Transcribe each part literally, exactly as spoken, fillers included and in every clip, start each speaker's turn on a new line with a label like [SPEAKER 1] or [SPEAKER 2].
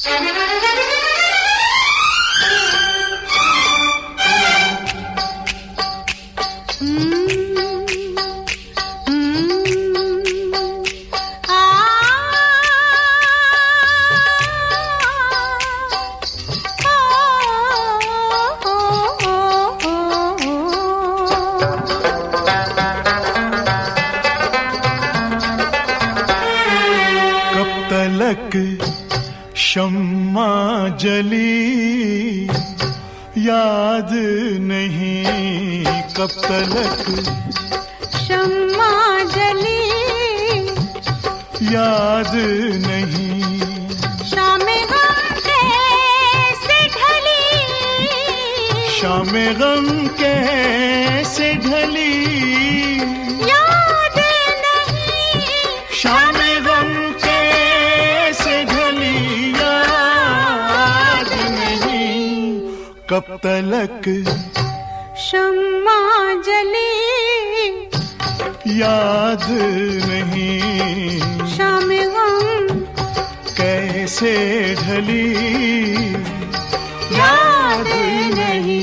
[SPEAKER 1] शम्मा जली याद नहीं कब तलक
[SPEAKER 2] शम्मा जली
[SPEAKER 1] याद नहीं
[SPEAKER 2] शाम गम कैसे ढली
[SPEAKER 1] शाम गम कैसे ढली
[SPEAKER 2] याद नहीं
[SPEAKER 1] शाम गम कब तलक
[SPEAKER 2] शम्मा जली
[SPEAKER 1] याद नहीं
[SPEAKER 2] शाम गम
[SPEAKER 1] कैसे ढली
[SPEAKER 2] याद नहीं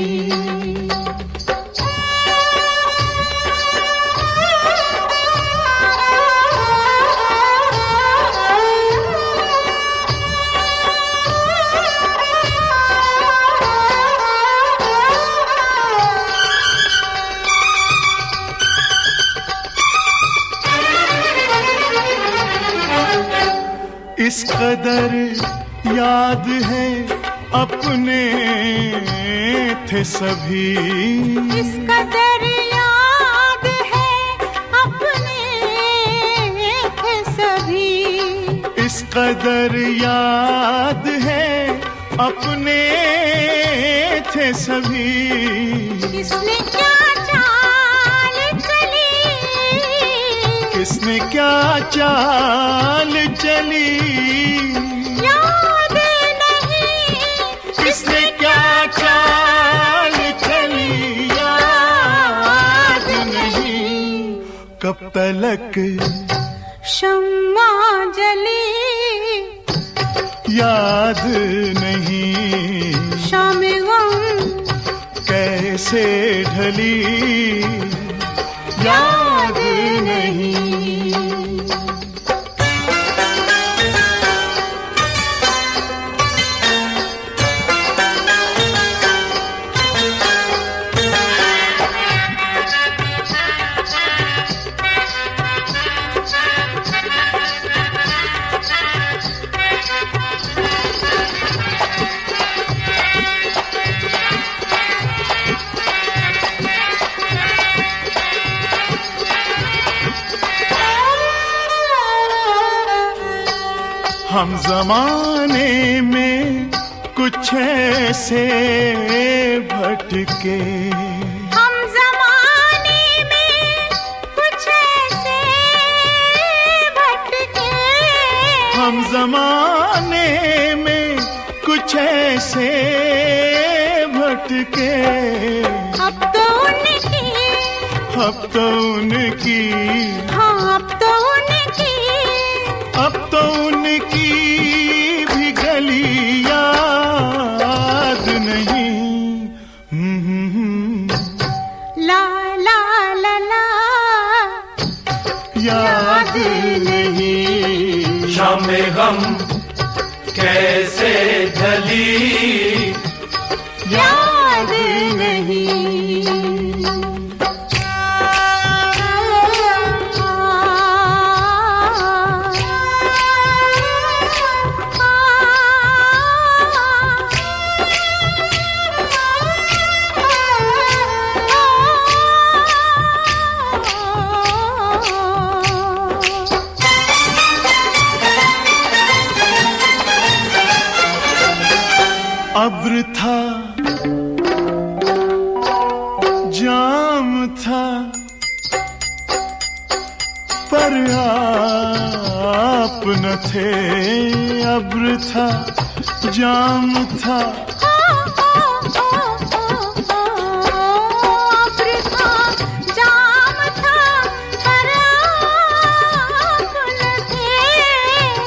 [SPEAKER 1] इस कदर याद है अपने थे सभी
[SPEAKER 2] इस कदर याद है अपने थे सभी
[SPEAKER 1] इस कदर याद है अपने थे सभी
[SPEAKER 2] किसने क्या चाल चली
[SPEAKER 1] किसने क्या चाल चली
[SPEAKER 2] याद नहीं
[SPEAKER 1] किसने क्या चाल चली याद नहीं कब तलक
[SPEAKER 2] शम्मा जली
[SPEAKER 1] याद नहीं
[SPEAKER 2] शाम गम
[SPEAKER 1] कैसे ढली याद नहीं हम जमाने में कुछ ऐसे भटके
[SPEAKER 2] हम जमाने में कुछ ऐसे भटके
[SPEAKER 1] हम जमाने में कुछ ऐसे भटके
[SPEAKER 2] अब तो उनकी
[SPEAKER 1] अब तो उनकी
[SPEAKER 2] हाँ अब तो उनकी
[SPEAKER 1] अब तो उनकी भी गली याद नहीं
[SPEAKER 2] ला ला ला ला
[SPEAKER 1] याद नहीं
[SPEAKER 3] शाम गम कैसे ढली
[SPEAKER 2] याद नहीं
[SPEAKER 1] अब्र था जाम था पर आप न थे अब्र था जाम था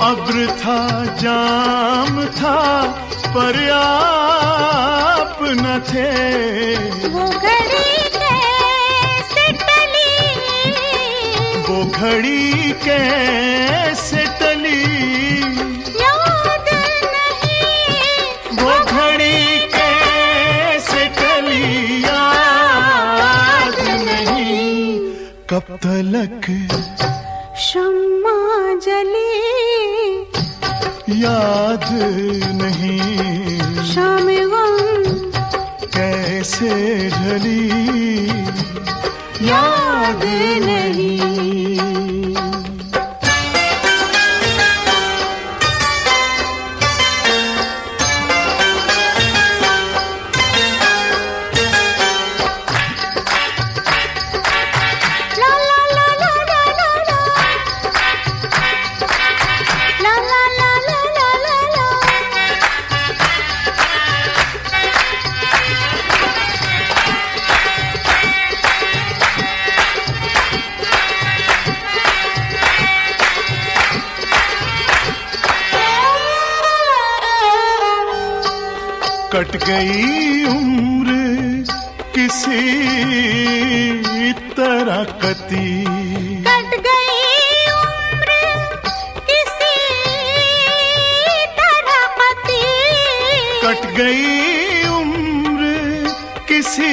[SPEAKER 1] अब्र था जाम था पर आप न थे।
[SPEAKER 2] वो घड़ी कैसे टली,
[SPEAKER 1] वो घड़ी कैसे टली,
[SPEAKER 2] याद नहीं।
[SPEAKER 1] वो घड़ी कैसे टली, याद नहीं। कब तलक
[SPEAKER 2] शम्मा जली,
[SPEAKER 1] याद नहीं।
[SPEAKER 2] शाम गम
[SPEAKER 1] कैसे ढली,
[SPEAKER 2] याद नहीं। ला ला ला ला ला ला ला, ला ला ला ला ला ला ला।
[SPEAKER 1] कट गई उम्र किसी तरह कती,
[SPEAKER 2] कट गई उम्र किसी तरह पति,
[SPEAKER 1] कट गई उम्र किसी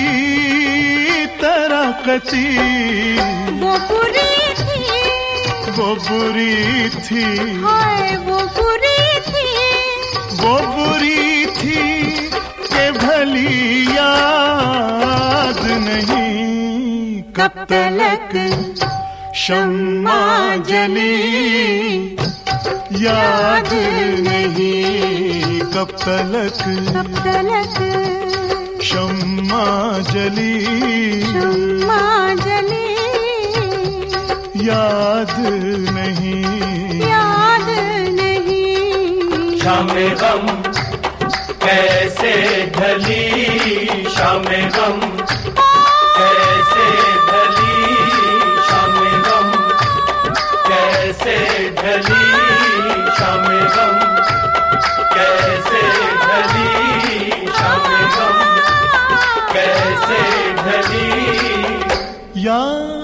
[SPEAKER 1] तरह कती।
[SPEAKER 2] वो बुरी थी,
[SPEAKER 1] वो बुरी थी,
[SPEAKER 2] हाय वो बुरी थी।
[SPEAKER 1] वो बुरी थी के भली याद नहीं। कब तलक शम्मा जली, याद नहीं। कब तलक
[SPEAKER 2] कब तलक
[SPEAKER 1] शम्मा जली,
[SPEAKER 2] शम्मा जली,
[SPEAKER 1] याद नहीं।
[SPEAKER 2] याद नहीं।
[SPEAKER 3] शाम गम कैसे ढली, शाम गम कैसे ढली, शाम गम कैसे ढली, शाम गम कैसे ढली, शाम गम कैसे ढली,
[SPEAKER 1] याद